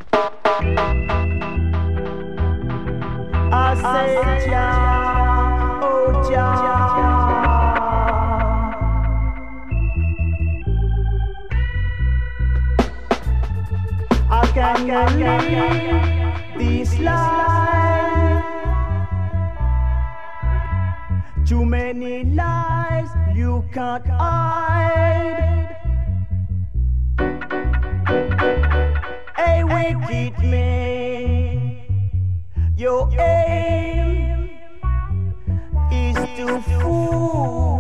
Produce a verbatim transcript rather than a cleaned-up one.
I say, Jah, oh Jah. I can live this life. Too many lies you can't hide. Hey, wicked man, your aim is to fool.